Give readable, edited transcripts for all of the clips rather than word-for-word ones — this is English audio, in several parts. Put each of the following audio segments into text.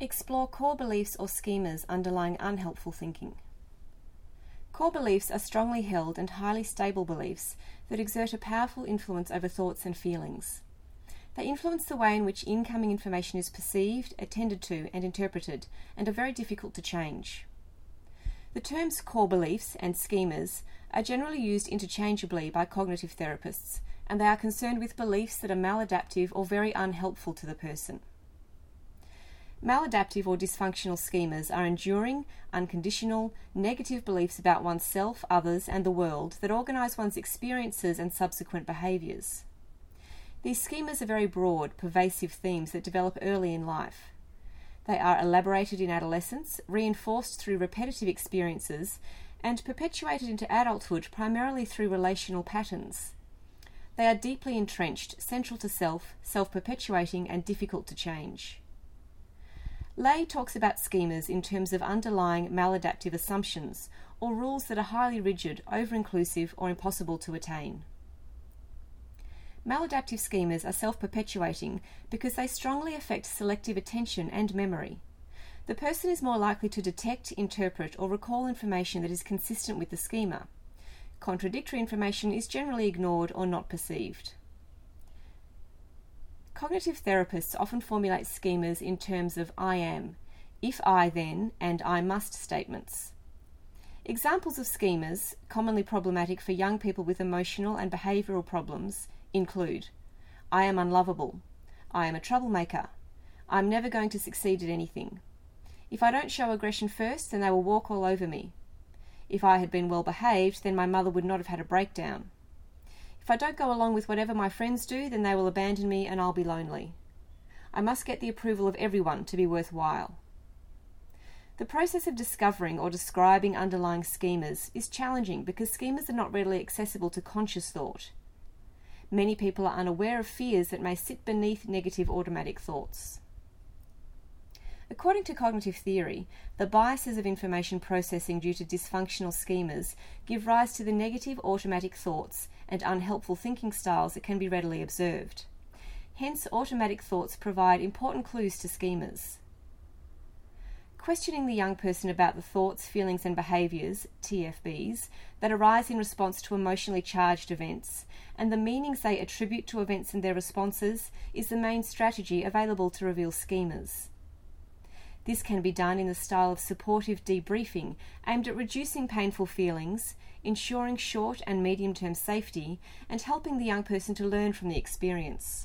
Explore core beliefs or schemas underlying unhelpful thinking. Core beliefs are strongly held and highly stable beliefs that exert a powerful influence over thoughts and feelings. They influence the way in which incoming information is perceived, attended to, and interpreted, and are very difficult to change. The terms core beliefs and schemas are generally used interchangeably by cognitive therapists, and they are concerned with beliefs that are maladaptive or very unhelpful to the person. Maladaptive or dysfunctional schemas are enduring, unconditional, negative beliefs about oneself, others, and the world that organise one's experiences and subsequent behaviours. These schemas are very broad, pervasive themes that develop early in life. They are elaborated in adolescence, reinforced through repetitive experiences, and perpetuated into adulthood primarily through relational patterns. They are deeply entrenched, central to self, self-perpetuating, and difficult to change. Lay talks about schemas in terms of underlying maladaptive assumptions or rules that are highly rigid, over-inclusive, or impossible to attain. Maladaptive schemas are self-perpetuating because they strongly affect selective attention and memory. The person is more likely to detect, interpret, or recall information that is consistent with the schema. Contradictory information is generally ignored or not perceived. Cognitive therapists often formulate schemas in terms of I am, if I then, and I must statements. Examples of schemas, commonly problematic for young people with emotional and behavioural problems, include I am unlovable, I am a troublemaker, I'm never going to succeed at anything. If I don't show aggression first, then they will walk all over me. If I had been well behaved, then my mother would not have had a breakdown. If I don't go along with whatever my friends do, then they will abandon me and I'll be lonely. I must get the approval of everyone to be worthwhile. The process of discovering or describing underlying schemas is challenging because schemas are not readily accessible to conscious thought. Many people are unaware of fears that may sit beneath negative automatic thoughts. According to cognitive theory, the biases of information processing due to dysfunctional schemas give rise to the negative automatic thoughts and unhelpful thinking styles that can be readily observed. Hence, automatic thoughts provide important clues to schemas. Questioning the young person about the thoughts, feelings and behaviours, TFBs, that arise in response to emotionally charged events, and the meanings they attribute to events and their responses, is the main strategy available to reveal schemas. This can be done in the style of supportive debriefing aimed at reducing painful feelings, ensuring short and medium-term safety, and helping the young person to learn from the experience.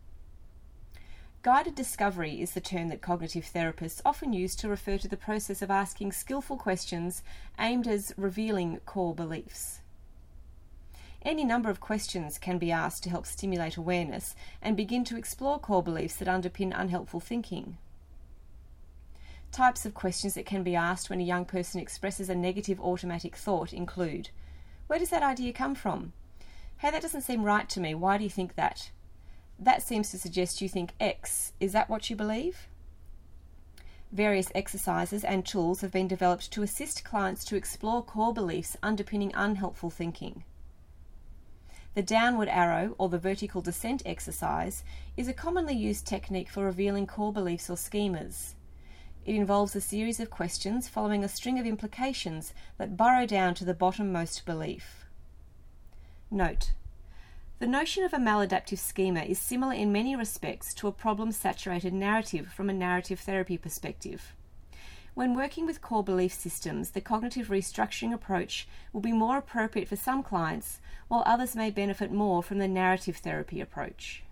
Guided discovery is the term that cognitive therapists often use to refer to the process of asking skillful questions aimed at revealing core beliefs. Any number of questions can be asked to help stimulate awareness and begin to explore core beliefs that underpin unhelpful thinking. Types of questions that can be asked when a young person expresses a negative automatic thought include: where does that idea come from? Hey, that doesn't seem right to me. Why do you think that? That seems to suggest you think X. Is that what you believe? Various exercises and tools have been developed to assist clients to explore core beliefs underpinning unhelpful thinking. The downward arrow or the vertical descent exercise is a commonly used technique for revealing core beliefs or schemas. It involves a series of questions following a string of implications that burrow down to the bottommost belief. Note: the notion of a maladaptive schema is similar in many respects to a problem-saturated narrative from a narrative therapy perspective. When working with core belief systems, the cognitive restructuring approach will be more appropriate for some clients, while others may benefit more from the narrative therapy approach.